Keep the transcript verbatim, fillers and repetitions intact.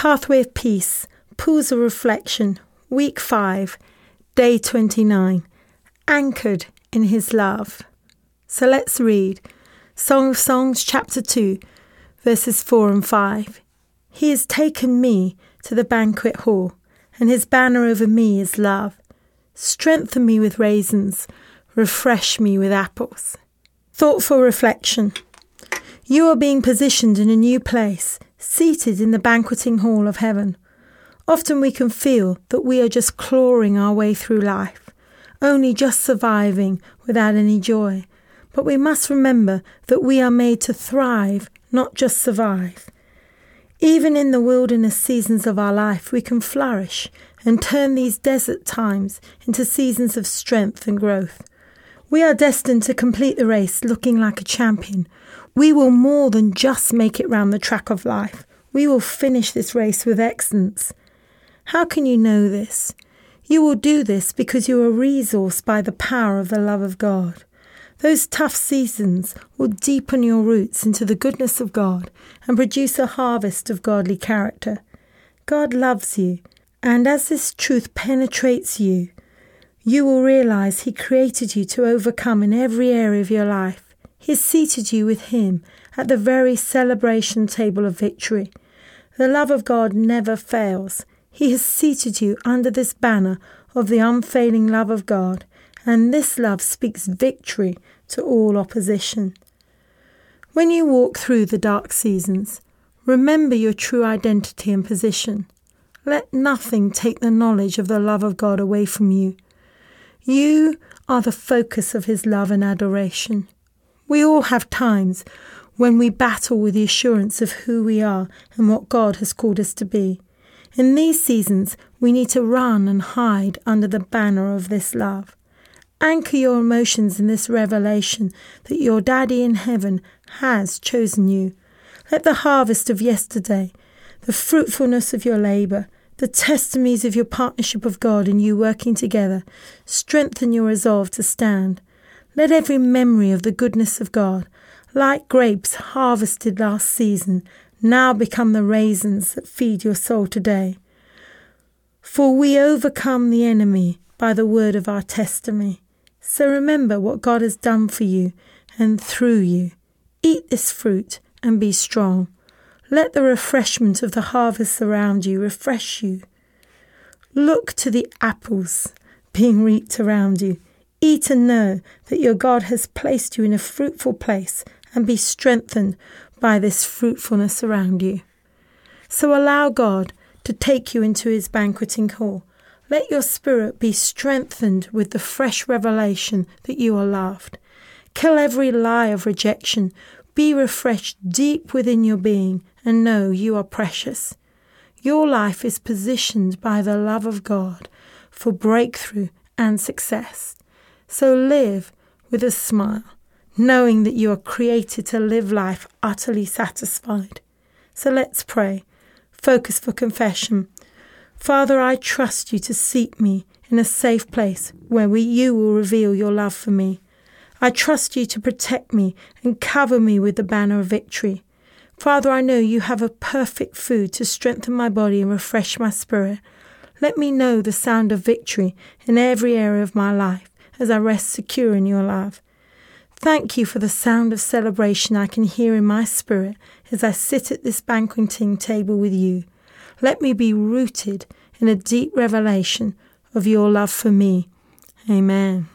Pathway of Peace, Pools of Reflection, Week five, Day twenty-nine, Anchored in His Love. So let's read Song of Songs, chapter two, verses four and five. He has taken me to the banquet hall, and his banner over me is love. Strengthen me with raisins, refresh me with apples. Thoughtful reflection. You are being positioned in a new place, seated in the banqueting hall of heaven. Often we can feel that we are just clawing our way through life, only just surviving without any joy. But we must remember that we are made to thrive, not just survive. Even in the wilderness seasons of our life, we can flourish and turn these desert times into seasons of strength and growth. We are destined to complete the race looking like a champion. We will more than just make it round the track of life. We will finish this race with excellence. How can you know this? You will do this because you are resourced by the power of the love of God. Those tough seasons will deepen your roots into the goodness of God and produce a harvest of godly character. God loves you, and as this truth penetrates you, you will realize He created you to overcome in every area of your life. He has seated you with Him at the very celebration table of victory. The love of God never fails. He has seated you under this banner of the unfailing love of God, and this love speaks victory to all opposition. When you walk through the dark seasons, remember your true identity and position. Let nothing take the knowledge of the love of God away from you. You are the focus of His love and adoration. We all have times when we battle with the assurance of who we are and what God has called us to be. In these seasons, we need to run and hide under the banner of this love. Anchor your emotions in this revelation that your Daddy in heaven has chosen you. Let the harvest of yesterday, the fruitfulness of your labour, the testimonies of your partnership of God and you working together, strengthen your resolve to stand. Let every memory of the goodness of God, like grapes harvested last season, now become the raisins that feed your soul today. For we overcome the enemy by the word of our testimony. So remember what God has done for you and through you. Eat this fruit and be strong. Let the refreshment of the harvest around you refresh you. Look to the apples being reaped around you. Eat and know that your God has placed you in a fruitful place, and be strengthened by this fruitfulness around you. So allow God to take you into His banqueting hall. Let your spirit be strengthened with the fresh revelation that you are loved. Kill every lie of rejection. Be refreshed deep within your being and know you are precious. Your life is positioned by the love of God for breakthrough and success. So live with a smile, knowing that you are created to live life utterly satisfied. So let's pray. Focus for confession. Father, I trust you to seat me in a safe place where we, you will reveal your love for me. I trust you to protect me and cover me with the banner of victory. Father, I know you have a perfect food to strengthen my body and refresh my spirit. Let me know the sound of victory in every area of my life as I rest secure in your love. Thank you for the sound of celebration I can hear in my spirit as I sit at this banqueting table with you. Let me be rooted in a deep revelation of your love for me. Amen.